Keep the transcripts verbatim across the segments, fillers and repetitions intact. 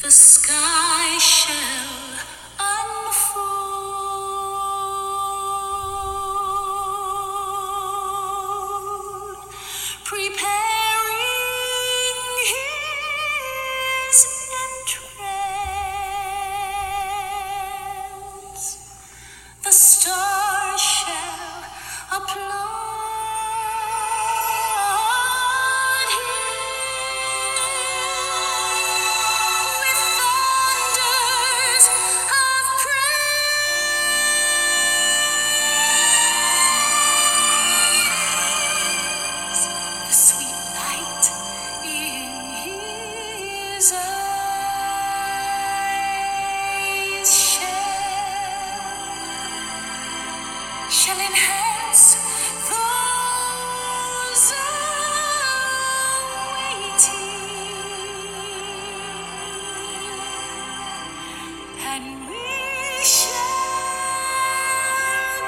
The sky shall unfold, preparing his entrance. The stars shall applaud him with thunders of praise. The sweet light in his eyes shall shall enhance those awaiting, and we shall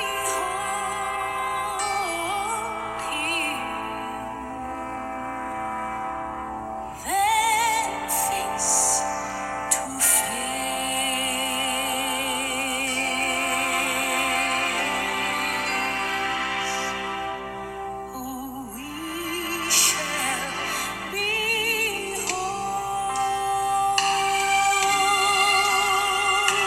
behold him then face to face. Oh, we shall behold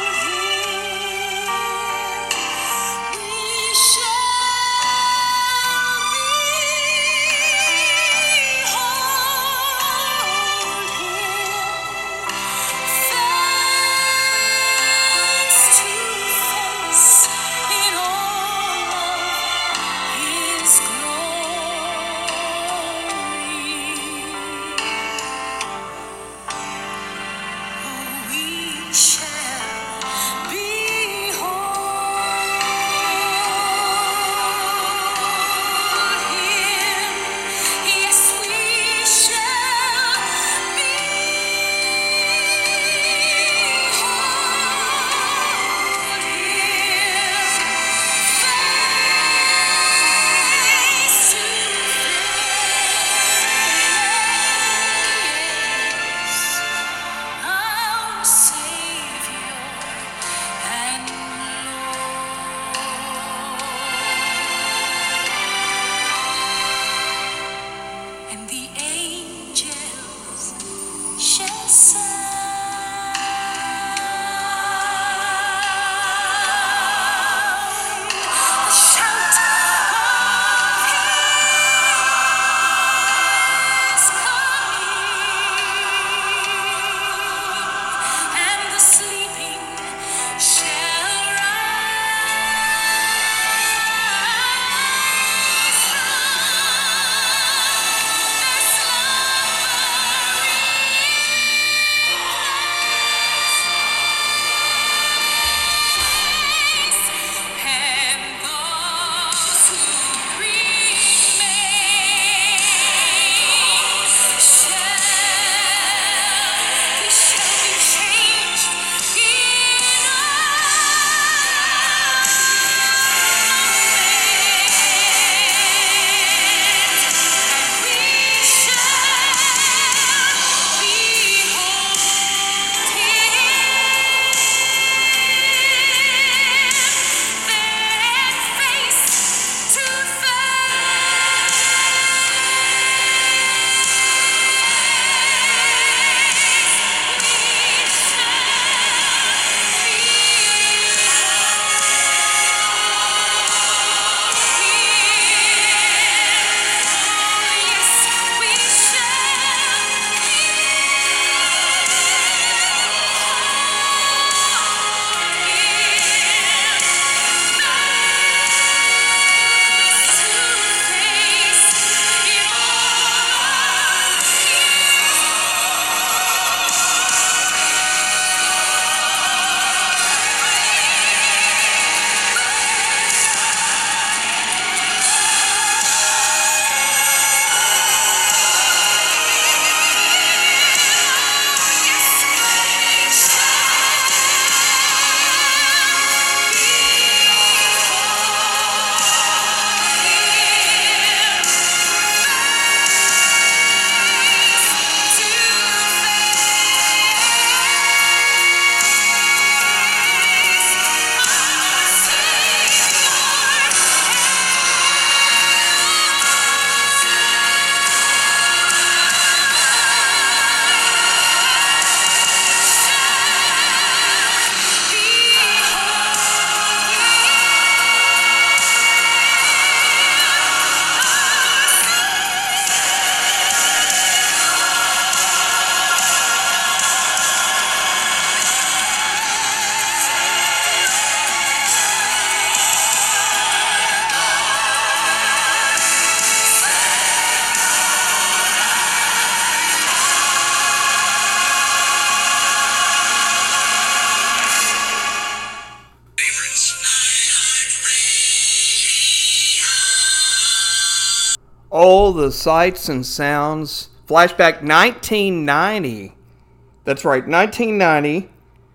all the sights and sounds. Flashback nineteen ninety. That's right, nineteen ninety.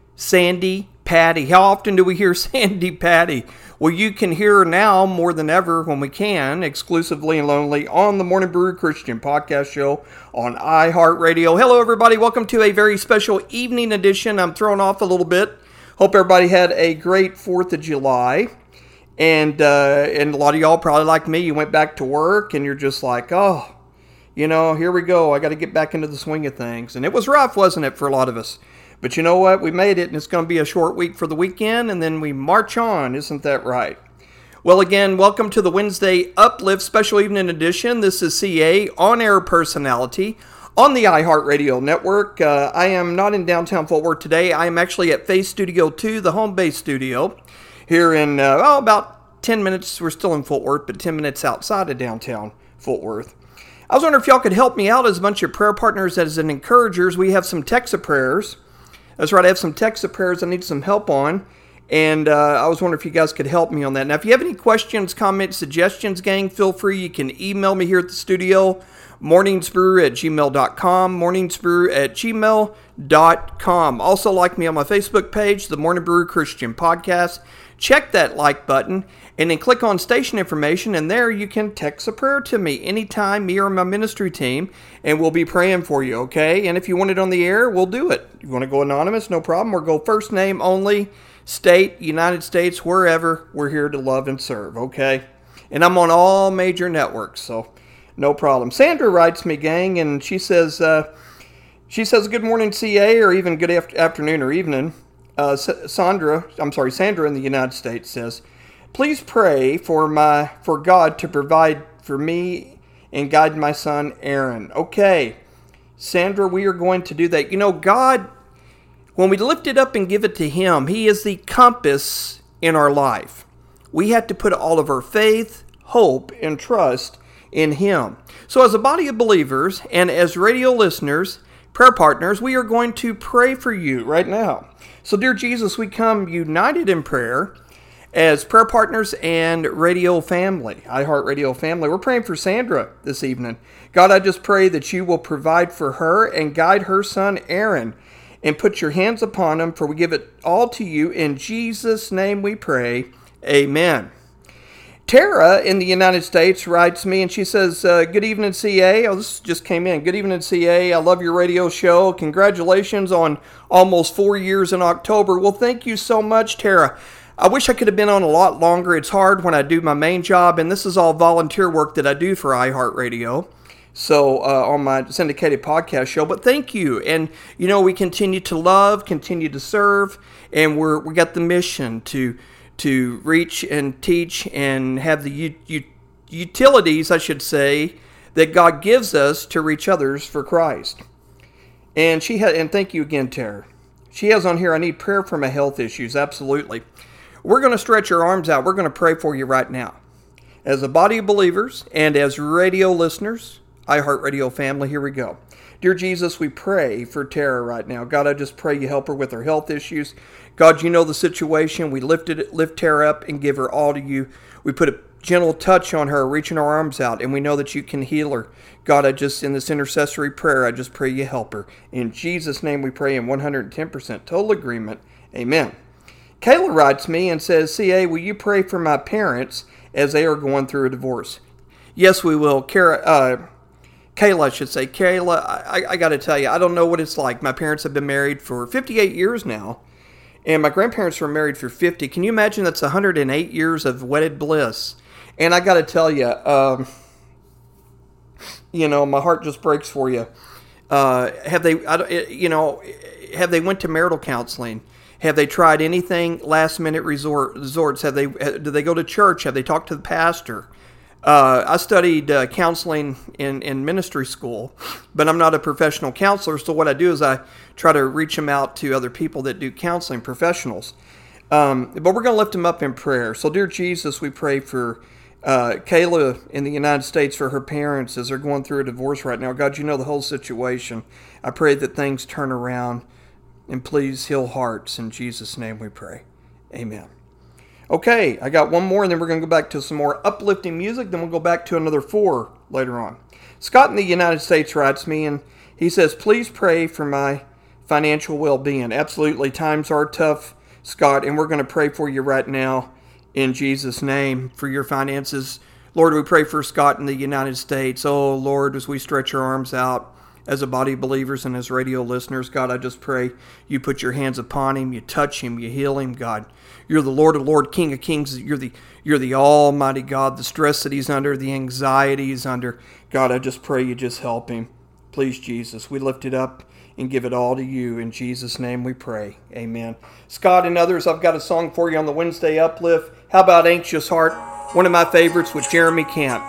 Sandi Patty. How often do we hear Sandi Patty? Well, you can hear her now more than ever when we can, exclusively and lonely on the Morning Brew Christian podcast show on iHeartRadio. Hello, everybody. Welcome to a very special evening edition. I'm throwing off a little bit. Hope everybody had a great fourth of July. And, uh, and a lot of y'all probably like me. You went back to work and you're just like, oh, you know, here we go. I got to get back into the swing of things. And it was rough, wasn't it, for a lot of us? But you know what? We made it, and it's going to be a short week for the weekend, and then we march on. Isn't that right? Well, again, welcome to the Wednesday Uplift Special Evening Edition. This is C A, on-air personality on the iHeartRadio network. Uh, I am not in downtown Fort Worth today. I am actually at Face Studio two, the home base studio, here in, uh, oh, about ten minutes. We're still in Fort Worth, but ten minutes outside of downtown Fort Worth. I was wondering if y'all could help me out as a bunch of prayer partners, as an encouragers. We have some texts of prayers. That's right, I have some texts of prayers I need some help on, and uh, I was wondering if you guys could help me on that. Now, if you have any questions, comments, suggestions, gang, feel free. You can email me here at the studio, morningsbrew at gmail dot com, morningsbrew at gmail dot com. Also, like me on my Facebook page, the Morning Brew Christian Podcast. Check that like button, and then click on station information, and there you can text a prayer to me anytime, me or my ministry team, and we'll be praying for you, okay? And if you want it on the air, we'll do it. You want to go anonymous, no problem, or go first name only, state, United States, wherever. We're here to love and serve, okay? And I'm on all major networks, so no problem. Sandra writes me, gang, and she says, uh, she says, good morning, C A, or even good af- afternoon or evening. Uh, Sandra, I'm sorry, Sandra in the United States says, please pray for my for God to provide for me and guide my son Aaron. Okay, Sandra, we are going to do that. You know, God, when we lift it up and give it to Him, He is the compass in our life. We have to put all of our faith, hope, and trust in Him. So as a body of believers and as radio listeners, prayer partners, we are going to pray for you right now. So, dear Jesus, we come united in prayer as prayer partners and radio family, iHeartRadio family. We're praying for Sandra this evening. God, I just pray that you will provide for her and guide her son Aaron, and put your hands upon him, for we give it all to you. In Jesus' name we pray. Amen. Tara in the United States writes me, and she says, uh, good evening, C A. Oh, this just came in. Good evening, C A. I love your radio show. Congratulations on almost four years in October. Well, thank you so much, Tara. I wish I could have been on a lot longer. It's hard when I do my main job, and this is all volunteer work that I do for iHeartRadio. So uh, on my syndicated podcast show, but thank you. And, you know, we continue to love, continue to serve, and we're, we got the mission to to reach and teach and have the u- u- utilities, I should say, that God gives us to reach others for Christ. And she had, and thank you again, Tara. She has on here, I need prayer for my health issues. Absolutely. We're going to stretch our arms out. We're going to pray for you right now. As a body of believers and as radio listeners, iHeartRadio family, here we go. Dear Jesus, we pray for Tara right now. God, I just pray you help her with her health issues. God, you know the situation. We lifted it, lift Tara up and give her all to you. We put a gentle touch on her, reaching our arms out, and we know that you can heal her. God, I just, in this intercessory prayer, I just pray you help her. In Jesus' name we pray in one hundred ten percent total agreement. Amen. Kayla writes me and says, C A, will you pray for my parents as they are going through a divorce? Yes, we will. Kara, uh, Kayla, I should say. Kayla, I, I got to tell you, I don't know what it's like. My parents have been married for fifty-eight years now, and my grandparents were married for fifty. Can you imagine? That's one hundred eight years of wedded bliss. And I got to tell you, um, you know, my heart just breaks for you. Uh, have they, I, you know, have they went to marital counseling? Have they tried anything last minute resort, resorts? Have they, do they go to church? Have they talked to the pastor? Uh, I studied uh, counseling in, in ministry school, but I'm not a professional counselor. So what I do is I try to reach them out to other people that do counseling, professionals. Um, but we're going to lift them up in prayer. So dear Jesus, we pray for uh, Kayla in the United States, for her parents as they're going through a divorce right now. God, you know the whole situation. I pray that things turn around, and please heal hearts. In Jesus' name we pray. Amen. Okay, I got one more, and then we're going to go back to some more uplifting music. Then we'll go back to another four later on. Scott in the United States writes me, and he says, please pray for my financial well-being. Absolutely, times are tough, Scott, and we're going to pray for you right now in Jesus' name for your finances. Lord, we pray for Scott in the United States. Oh, Lord, as we stretch our arms out as a body of believers and as radio listeners, God, I just pray you put your hands upon him, you touch him, you heal him, God. You're the Lord of Lords, King of Kings. You're the you're the Almighty God. The stress that he's under, the anxiety he's under, God, I just pray you just help him. Please, Jesus, we lift it up and give it all to you. In Jesus' name we pray. Amen. Scott and others, I've got a song for you on the Wednesday Uplift. How about Anxious Heart? One of my favorites with Jeremy Camp.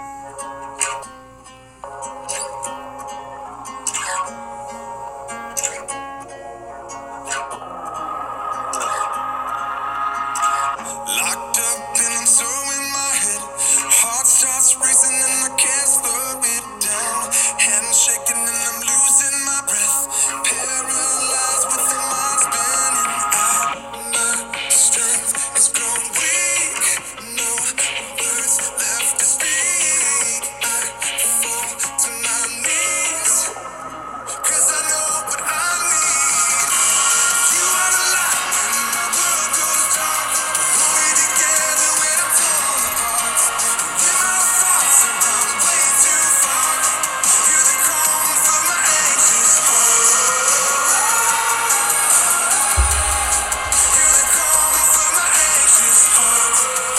Locked up and I'm so in my head. Heart starts racing and I can't slow it down. Hands shaking and I'm losing my breath. Paralyzed with the mind spinning out. My strength is growing weak. No words left to speak. I fall to my knees. Cause I know what I need. You are the light when my world goes dark. Hold me together when I'm torn apart. When my thoughts are run way too far. You're the calm for my anxious heart. You're the calm for my anxious heart.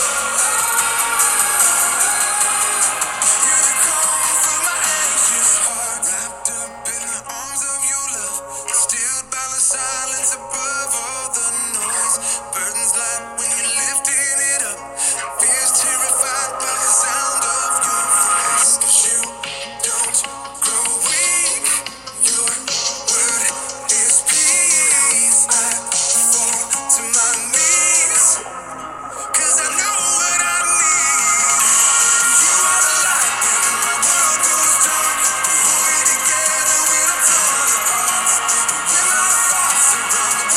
You're the calm for my anxious heart. Wrapped up in the arms of your love, stilled by the silence above all the noise. Burdens light when you're lifting it up. Fears terrified by the sound of your voice. 'Cause you don't grow weak. Your word is peace. I fall to my knees. 'Cause I know what I need. You are the light when my world goes dark. Hold me together when I'm torn apart. When my thoughts are run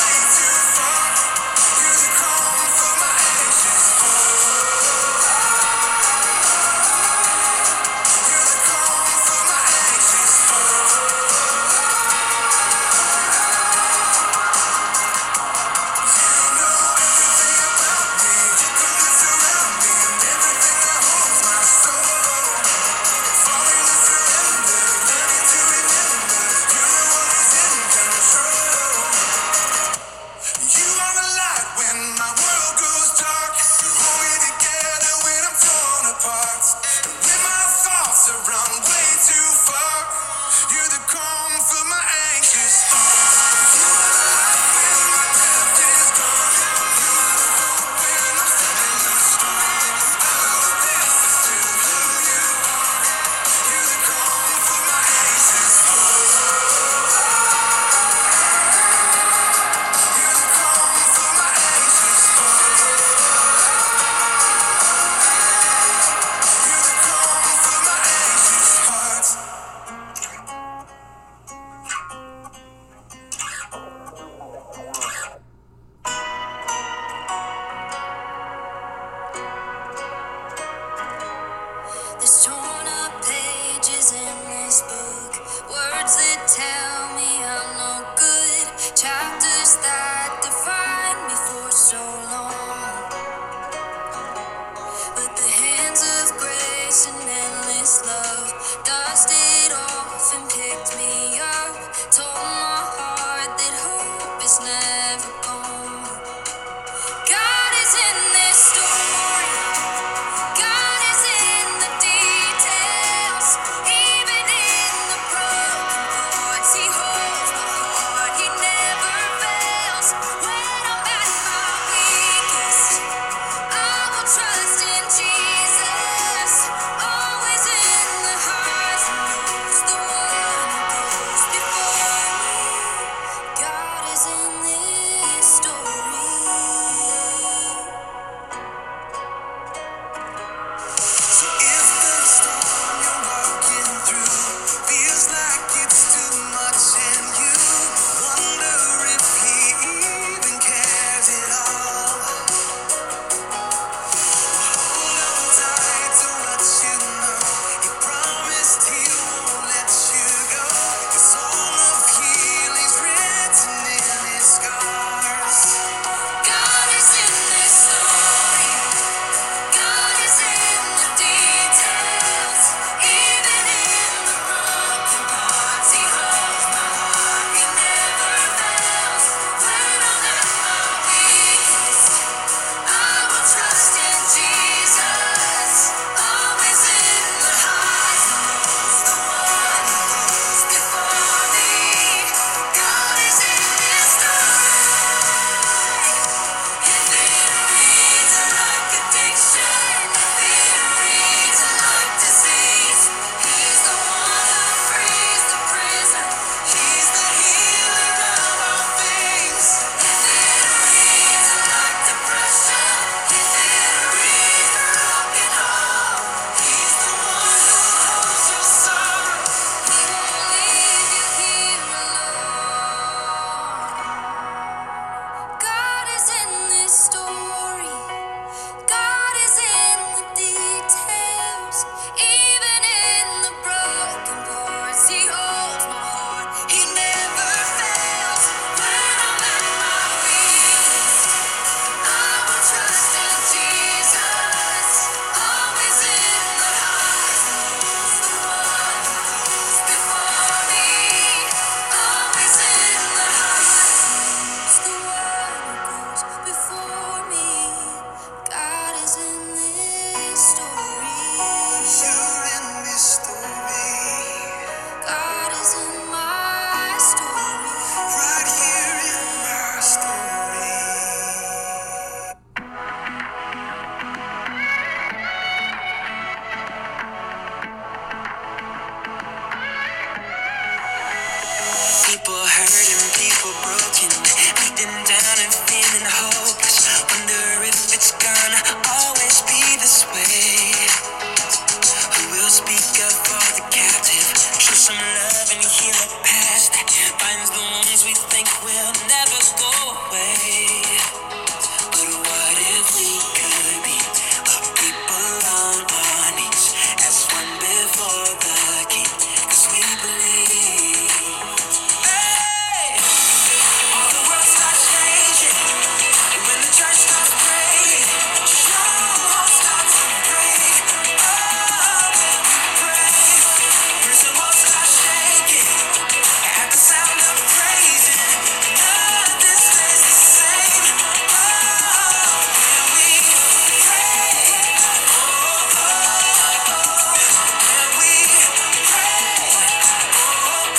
go away. But what if we could be a people on our knees as one before the King? 'Cause we believe. Hey, all the world starts changing when the church starts praying. Strongholds start to break. Oh, when we pray, prison walls start shaking at the sound of praising. Nothing stays the same. Oh, when we pray, oh, oh, when we pray, oh,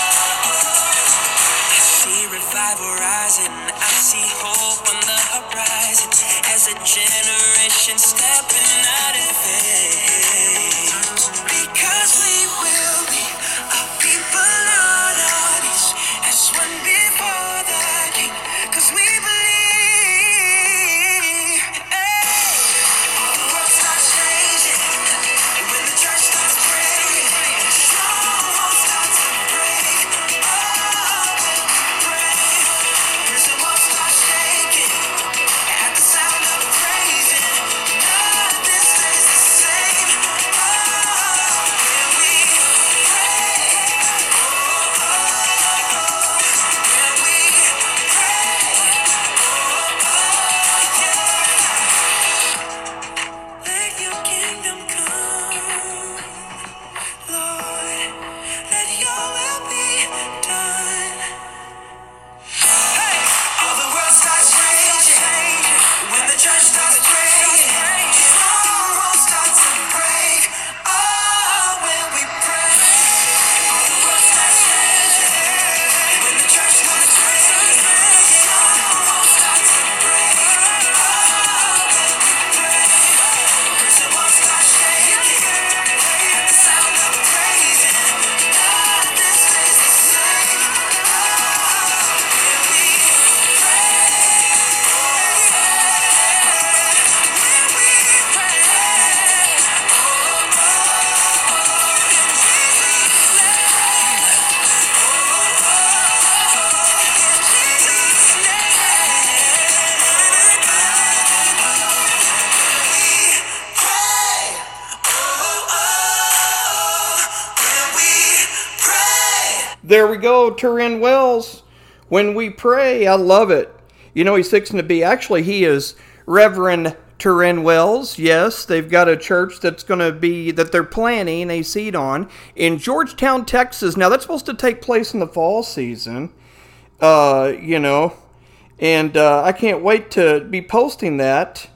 oh. I see revival rising, I see hope on the horizon as a generation stepping out in faith. Because we will be a people on our knees as one before the King. 'Cause we believe. Hey, all the world starts changing when the church starts praying. Strongholds start to break. Oh, when we pray, prison walls start shaking at the sound of praising. Nothing stays the same. Oh, when we pray, oh, when we pray, let your kingdom come, Lord. Let your will be done. Hey, all the world starts changing when the church starts praying. Strongholds start to break. Oh, when we pray, all the world starts changing when the church starts praying. Strongholds start to break. Oh, when we pray, prison walls start shaking at the sound of praising. Nothing stays the same. Oh, when we pray, when we pray, in Jesus' name, in Jesus' name, pray. Oh, oh, when we pray. There we go, Turin Wells. When we pray, I love it. You know, he's fixing to be, actually, he is Reverend Turin Wells. Yes, they've got a church that's going to be, that they're planning a seat on in Georgetown, Texas. Now, that's supposed to take place in the fall season, uh, you know, and uh, I can't wait to be posting that.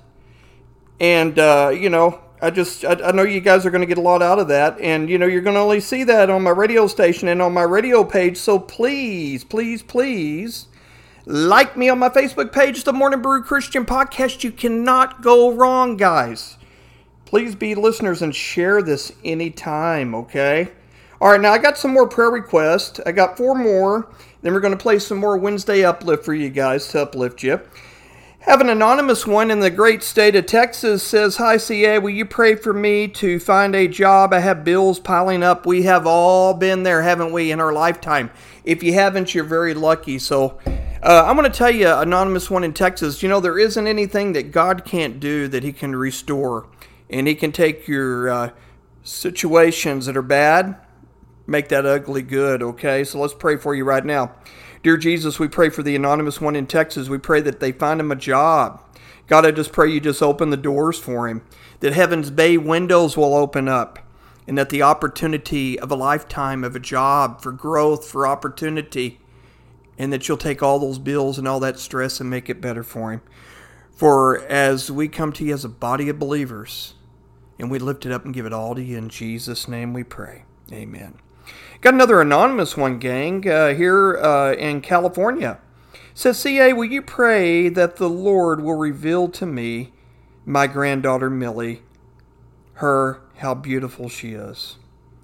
And, uh, you know, I just, I, I know you guys are going to get a lot out of that. And, you know, you're going to only see that on my radio station and on my radio page. So please, please, please like me on my Facebook page, The Morning Brew Christian Podcast. You cannot go wrong, guys. Please be listeners and share this anytime, okay? All right, now I got some more prayer requests. I got four more. Then we're going to play some more Wednesday Uplift for you guys to uplift you. Have an anonymous one in the great state of Texas says, "Hi C A, will you pray for me to find a job? I have bills piling up." We have all been there, haven't we, in our lifetime? If you haven't, you're very lucky. So uh, I'm going to tell you, anonymous one in Texas, you know, there isn't anything that God can't do that he can restore. And he can take your uh, situations that are bad, make that ugly good, okay? So let's pray for you right now. Dear Jesus, we pray for the anonymous one in Texas. We pray that they find him a job. God, I just pray you just open the doors for him, that heaven's bay windows will open up, and that the opportunity of a lifetime of a job for growth, for opportunity, and that you'll take all those bills and all that stress and make it better for him. For as we come to you as a body of believers, and we lift it up and give it all to you, in Jesus' name we pray. Amen. Got another anonymous one, gang, uh, here uh, in California. Says, C A, will you pray that the Lord will reveal to me my granddaughter Millie, her, how beautiful she is.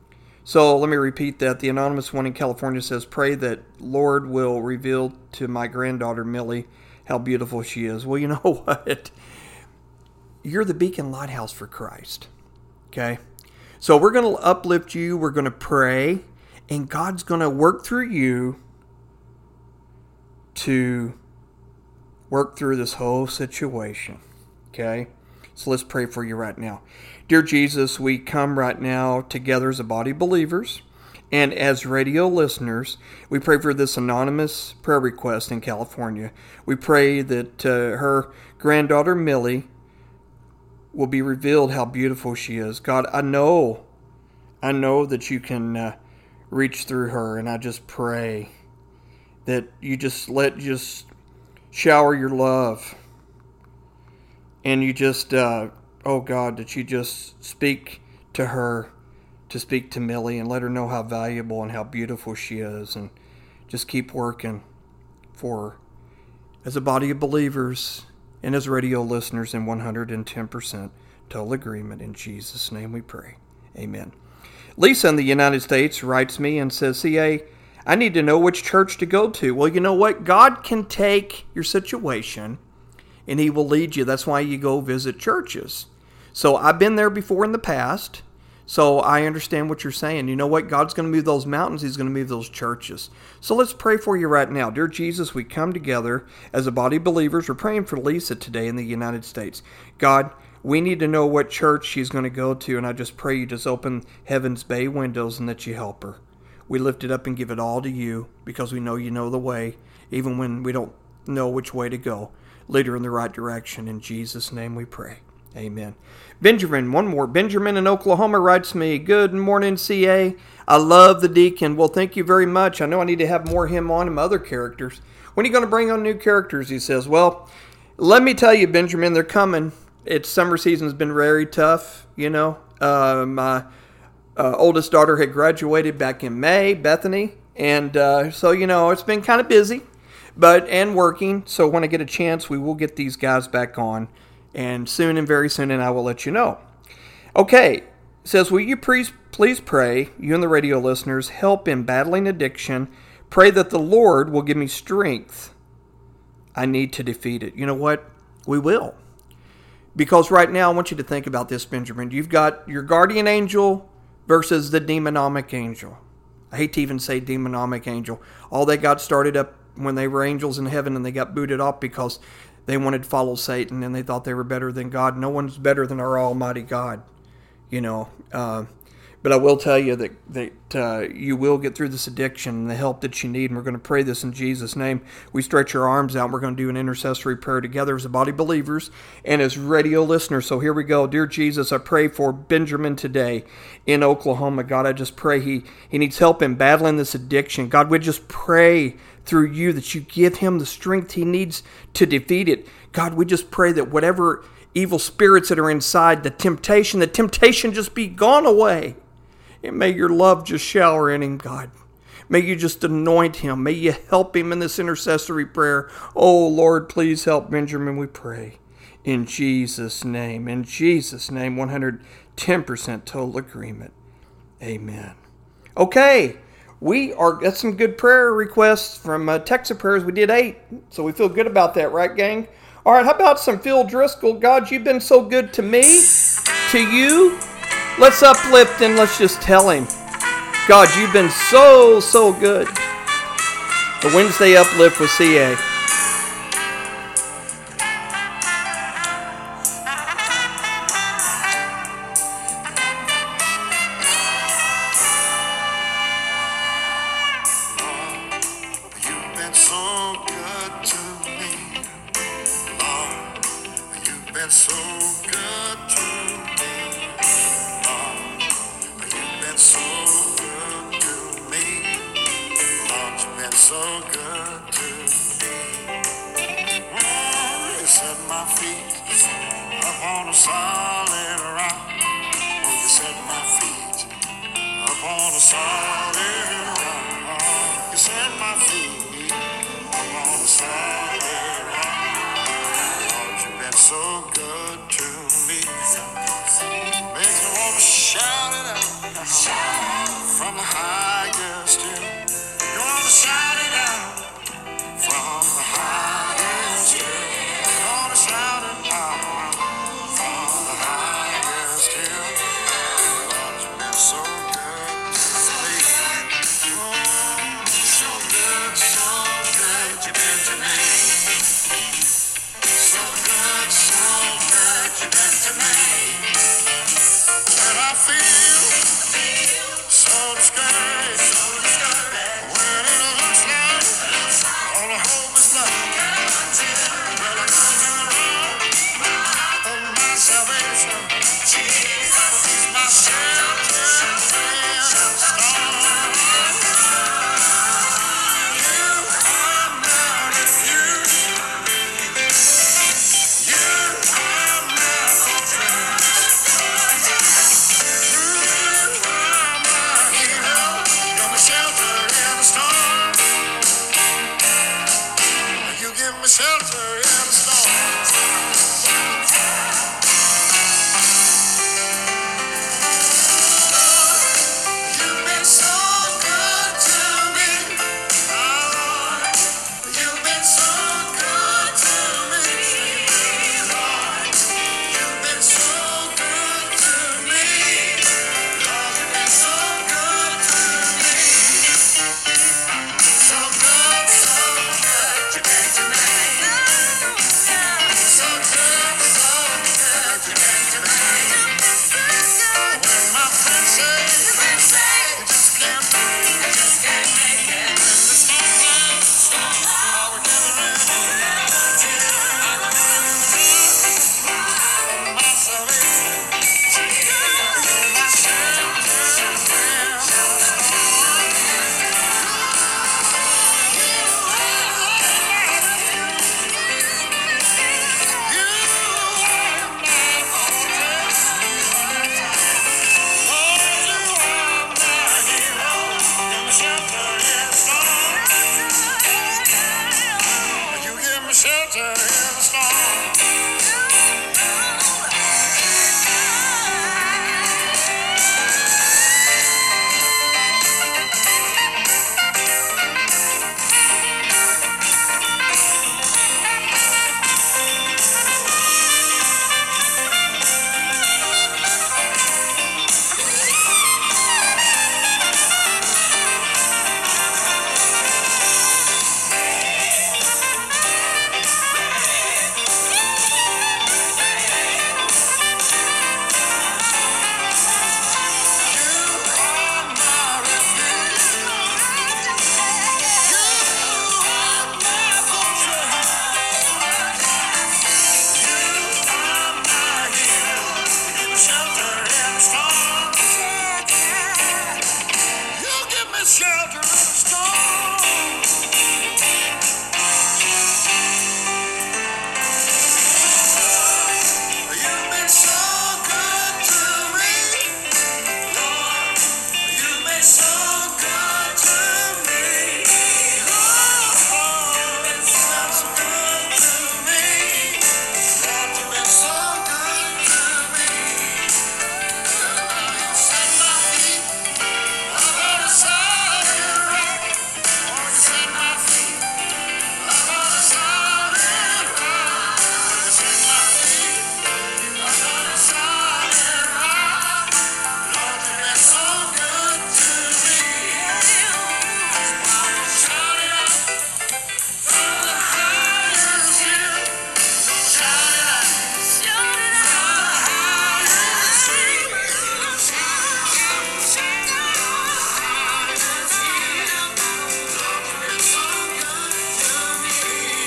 So let me repeat that. The anonymous one in California says, pray that Lord will reveal to my granddaughter Millie how beautiful she is. Well, you know what? You're the Beacon Lighthouse for Christ. Okay? So we're going to uplift you. We're going to pray. And God's going to work through you to work through this whole situation. Okay? So let's pray for you right now. Dear Jesus, we come right now together as a body of believers and as radio listeners. We pray for this anonymous prayer request in California. We pray that uh, her granddaughter Millie will be revealed how beautiful she is. God, I know, I know that you can uh, reach through her, and I just pray that you just let, just shower your love, and you just, uh, oh God, that you just speak to her, to speak to Millie, and let her know how valuable and how beautiful she is, and just keep working for her. As a body of believers and as radio listeners in one hundred ten percent total agreement, in Jesus' name we pray. Amen. Lisa in the United States writes me and says, C A, I need to know which church to go to. Well, you know what? God can take your situation and He will lead you. That's why you go visit churches. So I've been there before in the past, so I understand what you're saying. You know what? God's going to move those mountains. He's going to move those churches. So let's pray for you right now. Dear Jesus, we come together as a body of believers. We're praying for Lisa today in the United States. God, we need to know what church she's going to go to, and I just pray you just open heaven's bay windows and that you help her. We lift it up and give it all to you because we know you know the way, even when we don't know which way to go. Lead her in the right direction. In Jesus' name we pray. Amen. Benjamin, one more. Benjamin in Oklahoma writes me, good morning, C A. I love the deacon. Well, thank you very much. I know I need to have more him on and other characters. When are you going to bring on new characters? He says, well, let me tell you, Benjamin, they're coming. It's summer season has been very tough, you know. Uh, my uh, oldest daughter had graduated back in May, Bethany. And uh, so, you know, it's been kind of busy, but and working. So when I get a chance, we will get these guys back on. And soon and very soon, and I will let you know. Okay, it says, will you please, please pray, you and the radio listeners, help in battling addiction. Pray that the Lord will give me strength. I need to defeat it. You know what? We will. Because right now, I want you to think about this, Benjamin. You've got your guardian angel versus the demonomic angel. I hate to even say demonomic angel. All they got started up when they were angels in heaven, and they got booted off because they wanted to follow Satan, and they thought they were better than God. No one's better than our Almighty God, you know. Uh, but I will tell you that, that uh, you will get through this addiction and the help that you need, and we're going to pray this in Jesus' name. We stretch our arms out, and we're going to do an intercessory prayer together as a body of believers and as radio listeners. So here we go. Dear Jesus, I pray for Benjamin today in Oklahoma. God, I just pray he, he needs help in battling this addiction. God, we just pray through you that you give him the strength he needs to defeat it. God, we just pray that whatever evil spirits that are inside, the temptation, the temptation just be gone away. And may your love just shower in him, God. May you just anoint him. May you help him in this intercessory prayer. Oh, Lord, please help Benjamin, we pray. In Jesus' name, in Jesus' name, one hundred ten percent total agreement. Amen. Okay. We are got some good prayer requests from uh, Texas prayers. We did eight, so we feel good about that, right, gang? All right, how about some Phil Driscoll? God, you've been so good to me, to you. Let's uplift and let's just tell him, God, you've been so, so good. The Wednesday Uplift with C A. shelter in the storm. You've been so good to me. Oh, you've been so good to me. Lord, you've been so good to me. Lord, you've been so good to me. So good, so good, you've been to me. So good, so good, you've been to me. When my friends say you just can't make it, just can't make it. When the storm clouds, storm clouds are gathering, my salvation, you're my shelter in the storm. You are my fortress, Lord, you are my hero. You're my shelter in the storm. You give me shelter in the storm. Shelter in the storm. You've been so good to me, Lord. You've been so good to me, Lord. You've been so good to me, Lord. You've been so good to me. You set my feet on a solid rock. Oh, you set my feet on a solid rock. You set my feet on a solid rock. Lord, you've been so good to me. Shout it out from the highest hill. Shout it out from the highest hill. Shout it out from the highest hill. Lord, you've been so good to me.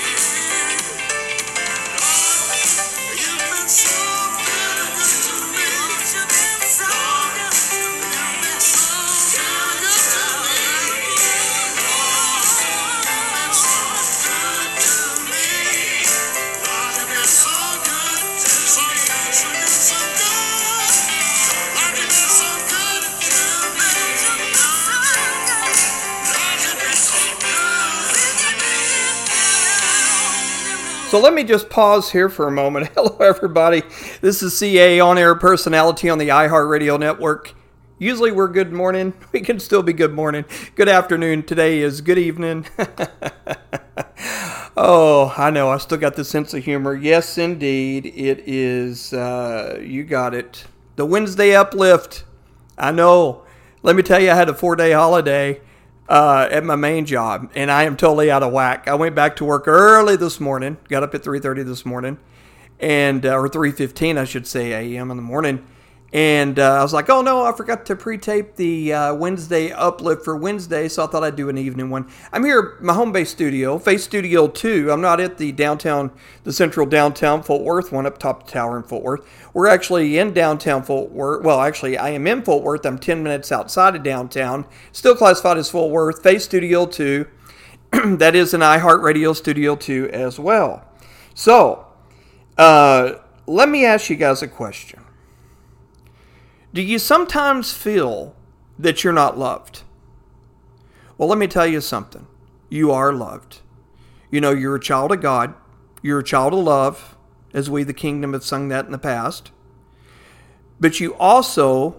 Lord, you've been so good, good to me. You've been so good to me. You've been so good, good to me. Lord, you've been so good to me. Lord, you've been so good to me. So good, so good, so good. Lord, you've been so good to me. Lord, you've been so good to me. So let me just pause here for a moment. Hello, everybody. This is C A, on-air personality on the iHeartRadio network. Usually we're good morning. We can still be good morning. Good afternoon. Today is good evening. Oh, I know. I still got the sense of humor. Yes, indeed. It is, uh, you got it. The Wednesday uplift. I know. Let me tell you, I had a four-day holiday uh, at my main job, and I am totally out of whack. I went back to work early this morning. Got up at three thirty this morning, and uh, or three fifteen, I should say, a m in the morning. And uh, I was like, oh no, I forgot to pre-tape the uh, Wednesday uplift for Wednesday, so I thought I'd do an evening one. I'm here at my home base studio, Face Studio two. I'm not at the downtown, the central downtown Fort Worth one up top the tower in Fort Worth. We're actually in downtown Fort Worth. Well, actually, I am in Fort Worth. I'm ten minutes outside of downtown. Still classified as Fort Worth. Face Studio two. That is an iHeartRadio Studio two as well. So, uh, let me ask you guys a question. Do you sometimes feel that you're not loved? Well, let me tell you something. You are loved. You know, you're a child of God. You're a child of love, as we, the kingdom, have sung that in the past. But you also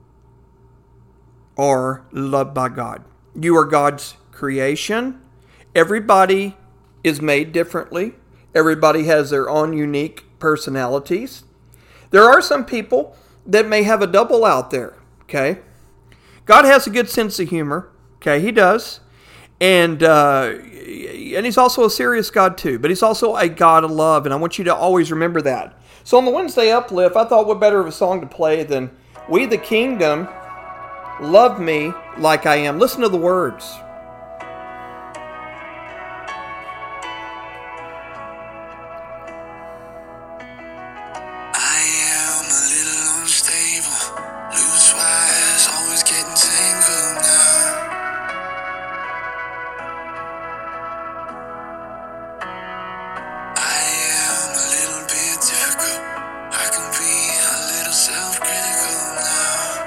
are loved by God. You are God's creation. Everybody is made differently. Everybody has their own unique personalities. There are some people that may have a double out there, okay? God has a good sense of humor, okay? He does. And uh, and he's also a serious God too, but he's also a God of love, and I want you to always remember that. So on the Wednesday Uplift, I thought what better of a song to play than We the Kingdom, Love Me Like I Am. Listen to the words. I am a little unstable, loose wires, always getting tangled now. I am a little bit difficult, I can be a little self-critical now.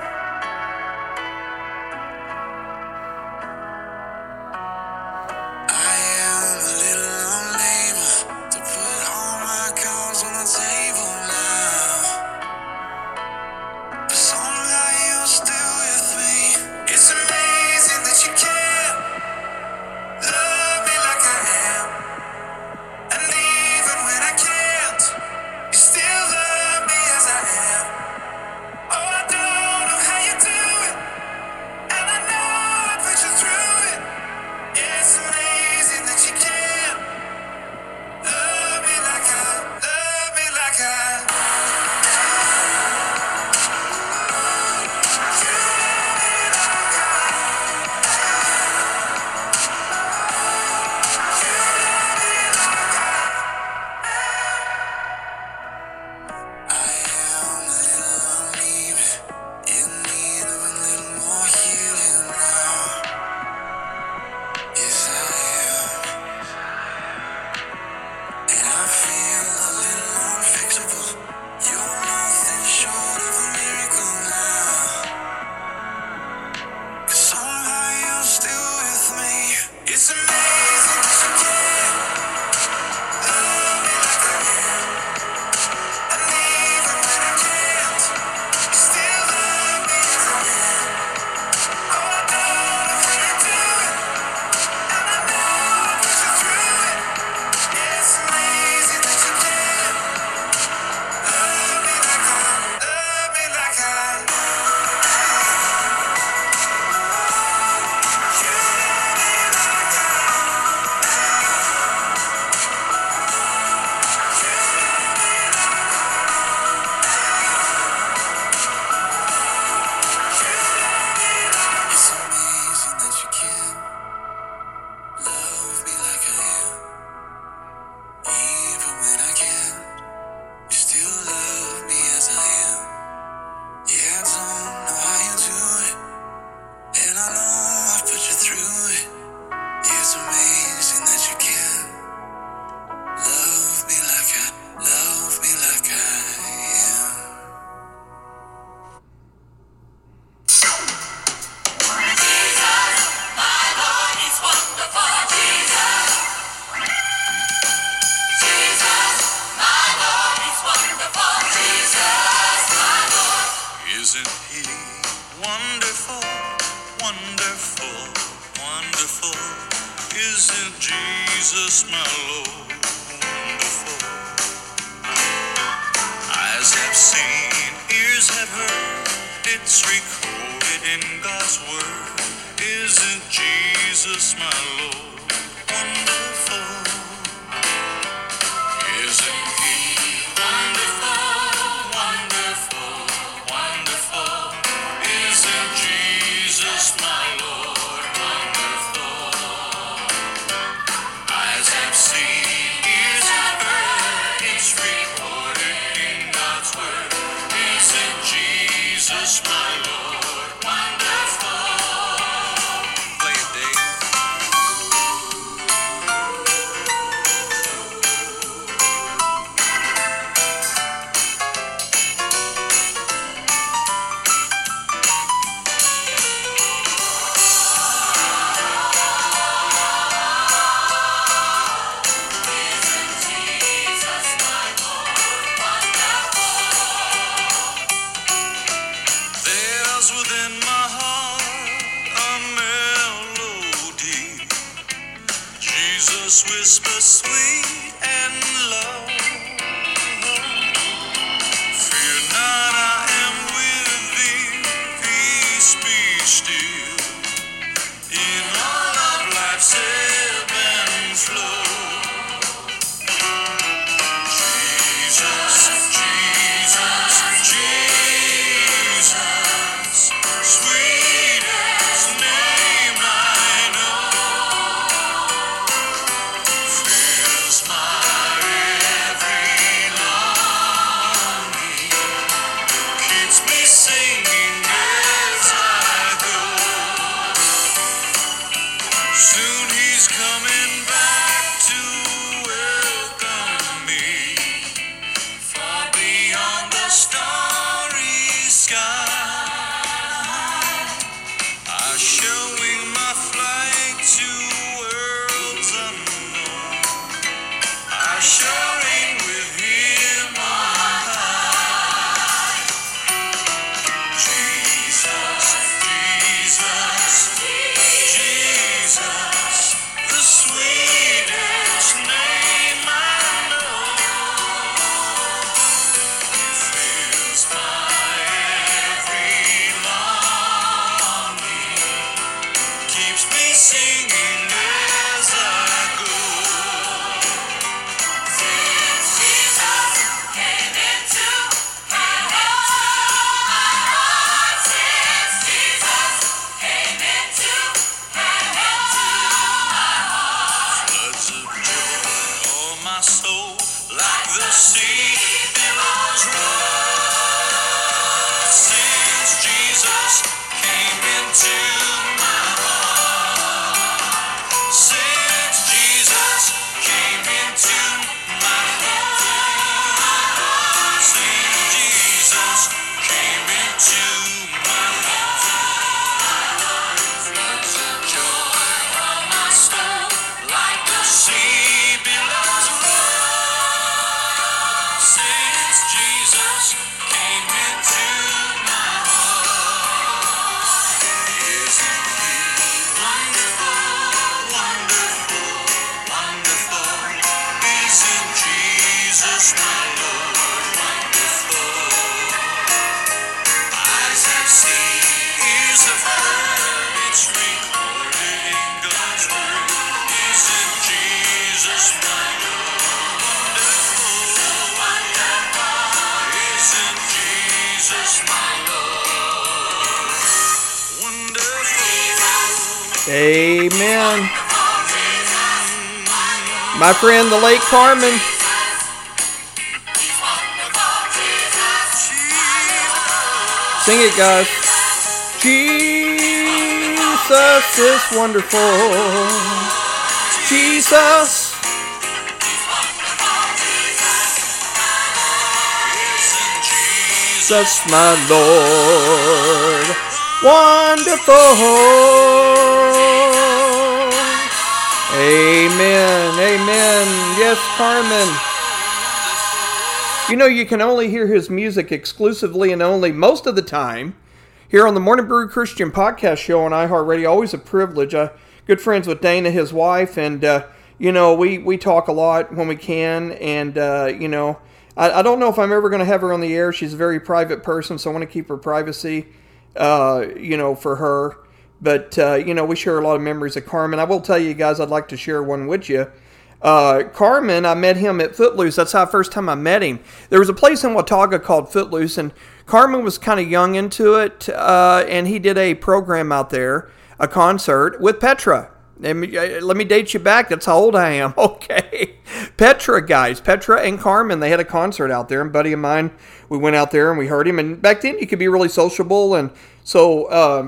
I am a little unable to put all my cards on the table now. But somehow you're still with me. It's amazing that you can love me like I am. And even when I can't, you still love me as I am. Oh, I don't know how you do it, and I know I put you through it. Yeah, it's amazing that you can love me like I, love me like I. I am a little uneven, in need of a little more healing now. Yes, I am. And I feel a little unfixable. You're nothing short of a miracle now. 'Cause somehow you're still with me. It's amazing that you can love me like I am. And even when I can't, you still love me as I am. Oh, I don't know how you do it, and I know I put you through it. Yeah, it's amazing that you can love me like I, love me like I. You love me like I. You love me like I. You love me like. It's amazing that you can love me like I am. Even when I can't, you still love me as I am. Yeah, I don't know how you do it, and I know I put you through it. Yeah, it's amazing that you can love me like I, love me like I am. Isn't he wonderful, wonderful, wonderful? Isn't Jesus my Lord wonderful? Eyes have seen, ears have heard, it's recorded in God's word. Isn't Jesus my Lord wonderful? Isn't he wonderful, wonderful, wonderful? Isn't Jesus my Lord wonderful? Eyes have seen, ears have heard, it's recorded in God's word. Isn't Jesus my Lord wonderful? Play it, Dave. sweet and low. Fear not, I am with thee. Peace be still. In all of life's ebb and flow. Jesus, Jesus, Jesus, sweetest name I know, fills my every longing, keeps me singing as I go. Soon he's coming back to welcome me, far beyond the starry sky. I shall wing my flight to worlds unknown. I shall reign with him on high. Jesus, Jesus, Jesus, the sweetest name I know, fills my every longing, keeps me singing as I go. Since Jesus came into my heart, since Jesus came into my heart, floods of joy, oh my soul, like the sea billows roll. Since Jesus came into my heart, since Jesus came into my heart, since Jesus came into my heart, floods of joy on my soul, like the sea billows roll. Since Jesus came into my heart, isn't he wonderful, wonderful, wonderful? Isn't Jesus my Lord wonderful? Eyes have seen, ears have heard, it's recorded in God's word. Isn't Jesus my Lord wonderful, wonderful? Isn't Jesus my Lord wonderful? Amen. My friend, the late Carmen. Sing it, guys. Jesus is wonderful. Jesus. Jesus, my Lord. Wonderful. Amen. Amen. Yes, Carmen. You know, you can only hear his music exclusively and only most of the time here on the Morning Brew Christian Podcast Show on iHeartRadio. Always a privilege. Uh, good friends with Dana, his wife, and, uh, you know, we, we talk a lot when we can, and, uh, you know, I, I don't know if I'm ever going to have her on the air. She's a very private person, so I want to keep her privacy, uh, you know, for her. But, uh, you know, we share a lot of memories of Carmen. I will tell you guys, I'd like to share one with you. Uh, Carmen, I met him at Footloose. That's how first time I met him. There was a place in Watauga called Footloose, and Carmen was kind of young into it, uh, and he did a program out there, a concert with Petra. And let me date you back. That's how old I am. Okay. Petra, guys. Petra and Carmen, they had a concert out there. And a buddy of mine, we went out there and we heard him. And back then, you could be really sociable. And so, uh,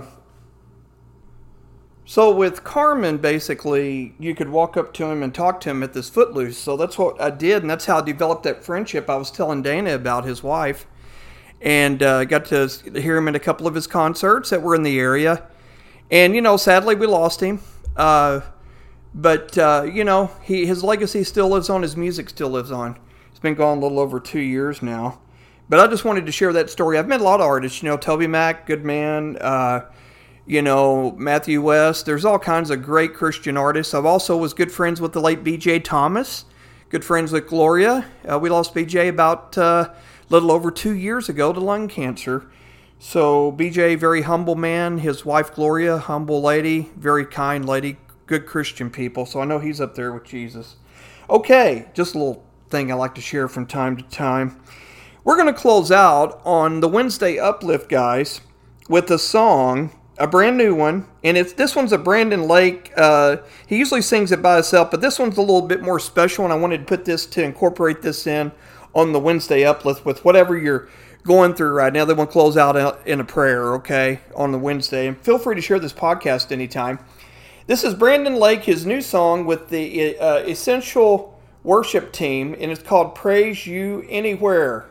so with Carmen, basically, you could walk up to him and talk to him at this Footloose. So that's what I did. And that's how I developed that friendship. I was telling Dana about his wife. And uh, got to hear him at a couple of his concerts that were in the area. And, you know, sadly, we lost him. Uh, but, uh, you know, he his legacy still lives on. His music still lives on. He's been gone a little over two years now. But I just wanted to share that story. I've met a lot of artists, you know, Toby Mac, good man. Uh, you know, Matthew West. There's all kinds of great Christian artists. I've also was good friends with the late B J Thomas, good friends with Gloria. Uh, we lost B J about uh, a little over two years ago to lung cancer. So B J, very humble man. His wife Gloria, humble lady, very kind lady, good Christian people. So I know he's up there with Jesus. Okay, just a little thing I like to share from time to time. We're going to close out on the Wednesday Uplift, guys, with a song, a brand new one, and it's this one's a Brandon Lake. Uh, he usually sings it by himself, but this one's a little bit more special, and I wanted to put this to incorporate this in on the Wednesday Uplift with whatever you're going through right now. They want to close out in a prayer, okay, on the Wednesday, and feel free to share this podcast anytime. This is Brandon Lake, his new song with the uh, Essential Worship Team, and it's called Praise You Anywhere.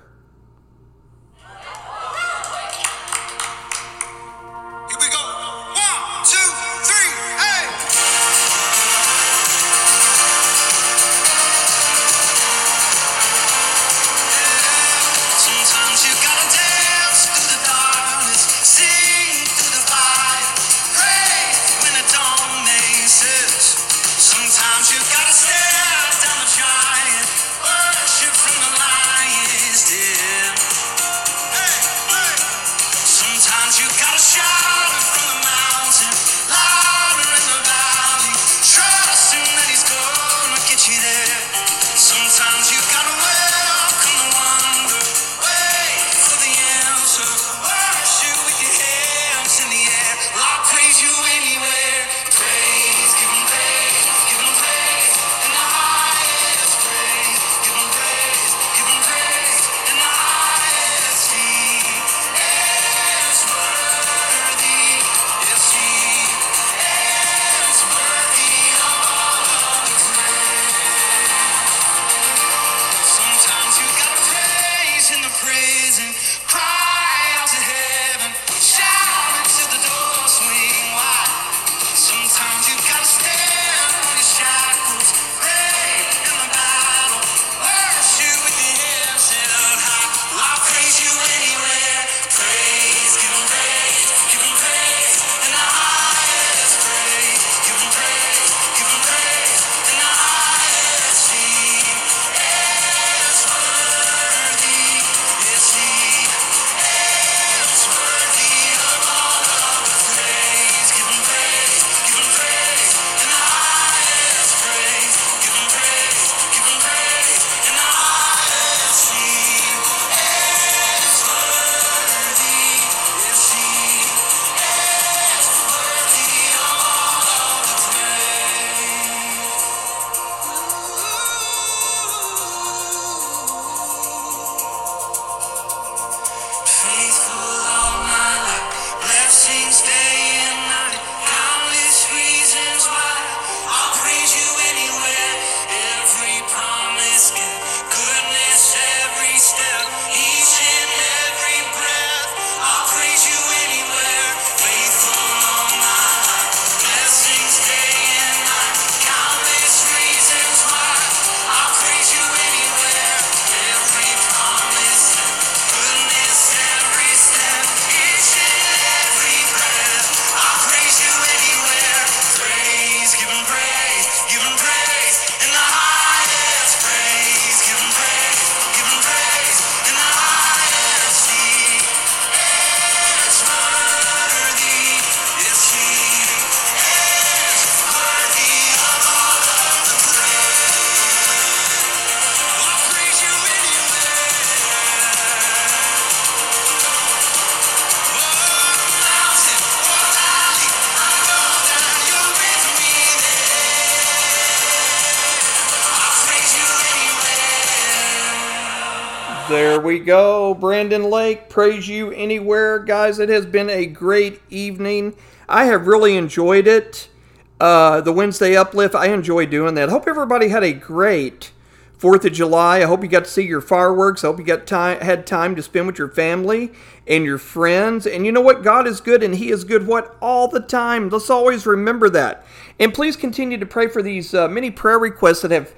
There we go. Brandon Lake, Praise You Anywhere. Guys, it has been a great evening. I have really enjoyed it. Uh, the Wednesday Uplift, I enjoy doing that. I hope everybody had a great fourth of July. I hope you got to see your fireworks. I hope you got time, had time to spend with your family and your friends. And you know what? God is good, and He is good what? All the time. Let's always remember that. And please continue to pray for these uh, many prayer requests that have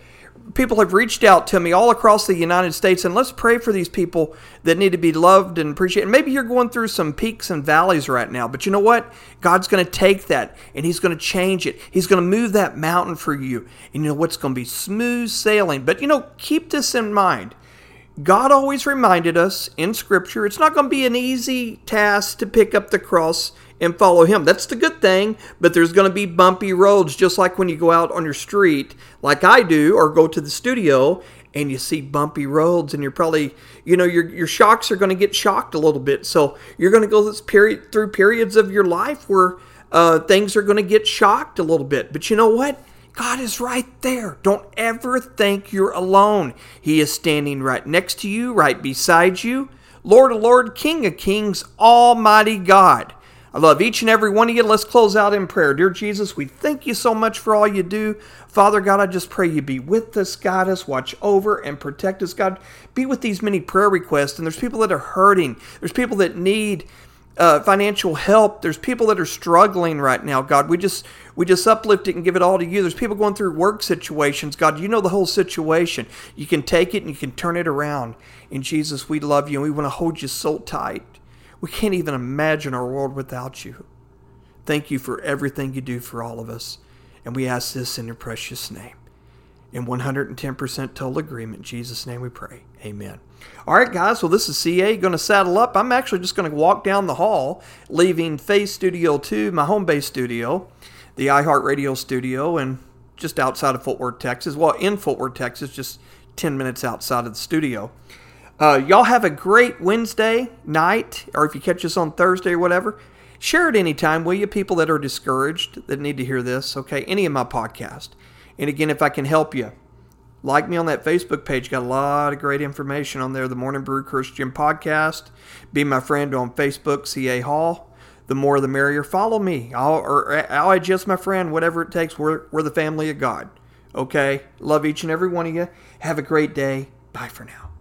people have reached out to me all across the United States, and let's pray for these people that need to be loved and appreciated. Maybe you're going through some peaks and valleys right now, but you know what? God's going to take that, and He's going to change it. He's going to move that mountain for you, and you know what's going to be smooth sailing. But you know, keep this in mind. God always reminded us in Scripture, it's not going to be an easy task to pick up the cross and follow Him. That's the good thing, but there's going to be bumpy roads, just like when you go out on your street, like I do, or go to the studio, and you see bumpy roads, and you're probably, you know, your your shocks are going to get shocked a little bit. So you're going to go this period through periods of your life where uh, things are going to get shocked a little bit. But you know what? God is right there. Don't ever think you're alone. He is standing right next to you, right beside you. Lord of Lords, King of Kings, Almighty God. I love each and every one of you. Let's close out in prayer. Dear Jesus, we thank you so much for all you do. Father God, I just pray you be with us, guide us, watch over, and protect us. God, be with these many prayer requests. And there's people that are hurting. There's people that need uh, financial help. There's people that are struggling right now. God, we just we just uplift it and give it all to you. There's people going through work situations. God, you know the whole situation. You can take it and you can turn it around. And Jesus, we love you and we want to hold you so tight. We can't even imagine our world without you. Thank you for everything you do for all of us. And we ask this in your precious name. In one hundred ten percent total agreement, in Jesus' name we pray. Amen. All right, guys. Well, this is C A going to saddle up. I'm actually just going to walk down the hall, leaving Phase Studio two, my home base studio, the iHeartRadio studio, and just outside of Fort Worth, Texas. Well, in Fort Worth, Texas, just ten minutes outside of the studio. Uh, y'all have a great Wednesday night, or if you catch us on Thursday or whatever, share it anytime, will you? People that are discouraged that need to hear this, okay? Any of my podcast. And again, if I can help you, like me on that Facebook page. Got a lot of great information on there. The Morning Brew Christian Podcast. Be my friend on Facebook, C A Hall. The more the merrier. Follow me. I'll, or I'll adjust my friend, whatever it takes. We're, we're the family of God. Okay? Love each and every one of you. Have a great day. Bye for now.